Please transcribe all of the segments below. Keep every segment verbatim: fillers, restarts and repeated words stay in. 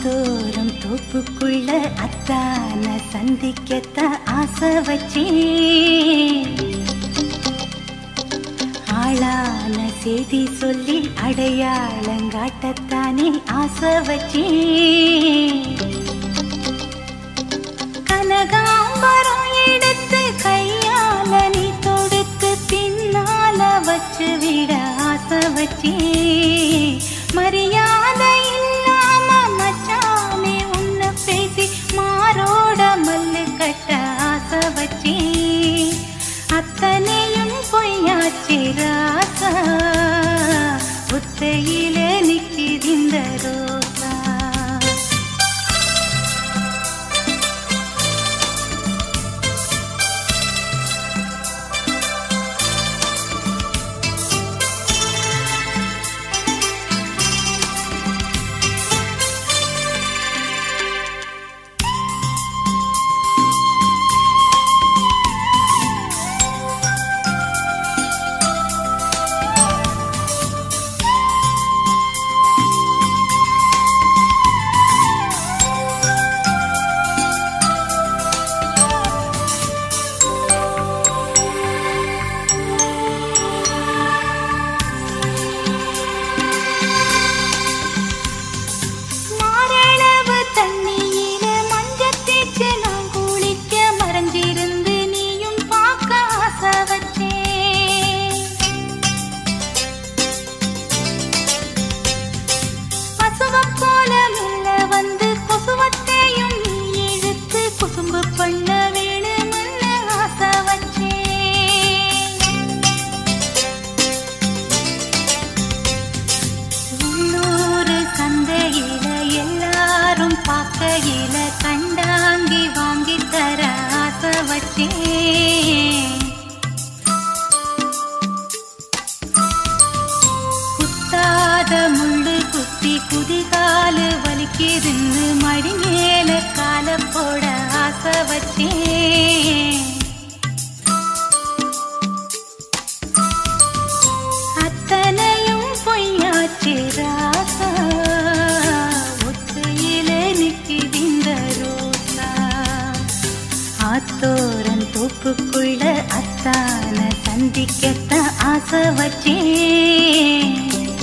ஆத்தோரம் தோப்புக்குள்ள அத்தான சந்திக்கத்தான் ஆசை வச்சேன். ஆளான செய்தி சொல்லி அடையாளங்காட்டத்தானே ஆசை வச்சேன். கனகாம்பரம் எடுத்து கையால நீ தொடுத்து பின்னால வச்சு விட ஆசை வச்சேன். மரியாதை இல்லாம மச்சானே உன்னை பேசி மாரோட மல்லு கட்ட ஆசை வச்சேன். அத்தனையும் பொய்யாச்சி ராசா, ஒத்தையில நிக்கிதிந்த ரோசா. கண்டாங்கி வாங்கி தர ஆசை வச்சேன். குத்தாத முள்ளு குத்தி குதிகாலு வலிக்கிருந்து மடி மேல கால போட ஆசை வச்சேன். அத்தனையும் பொய்யாச்சி ராசா, ஆத்தோரன் தோப்புக்குள்ள அத்தான சந்திக்கத்தான் ஆசை வச்சேன்.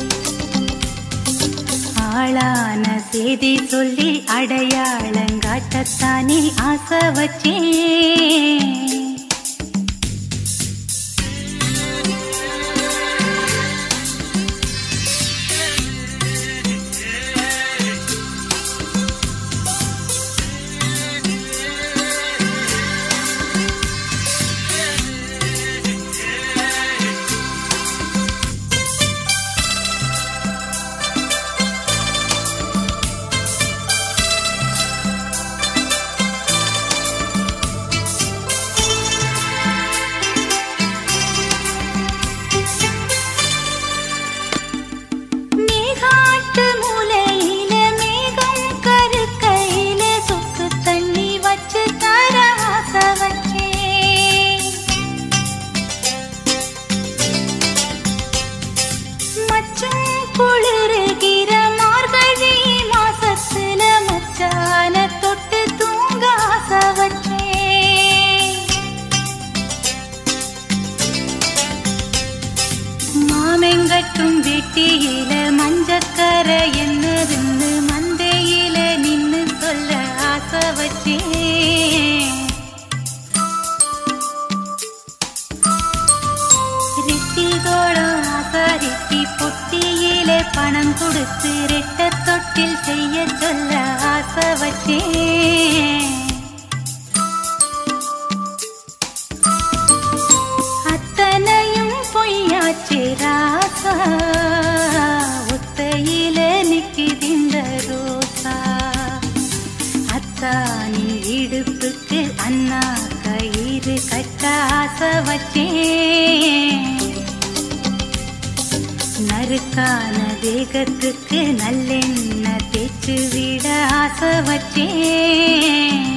ஆளான செய்தி சொல்லி அடையாளங்காட்டத்தானே ஆசை வச்சேன். மாமெங்கட்டும் வெட்டியில மஞ்சக்கர என்னதுன்னு மந்தையில நின்னு சொல்ல ஆசை வச்சேன். ரிட்டி தோடம் ஆசாரிட்டி பொட்டியில பணம் கொடுத்து ரெட்ட தொட்டில் செய்ய சொல்ல ஆசை வச்சேன். அத்தனையும் பொய்யாச்சி ராசா, ஒத்தையில நிக்கிதிந்த ரோசா. அத்தானின் இடுப்புக்கு அண்ணா கயிறு கட்ட ஆசை வச்சேன். நறுக்கான தேகத்துக்கு நல்லெண்ணெய் தேய்ச்சு விட ஆசை வச்சேன்.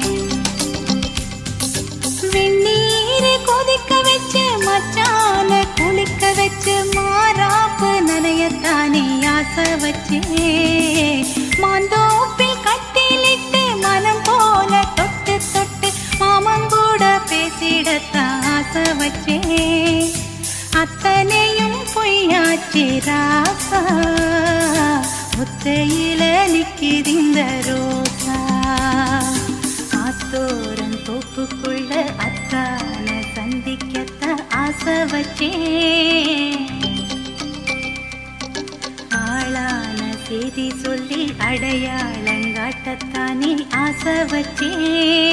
வெந்நீர் கொதிக்க வச்சு மச்சான குளிக்க வச்சு மாறாப்பு நனையத்தானே ஆசை வச்சேன். மாந்தோப்பில் கட்ட வச்சே ராசா முத்தையில நிக்கிதிந்த ரோசா ஆத்தோரன் தோப்புக்குள்ள அத்தான சந்திக்கத்த ஆசை வச்சேன் ஆளான செய்தி சொல்லி அடையாளங்காட்டத்தானே ஆசை வச்சேன்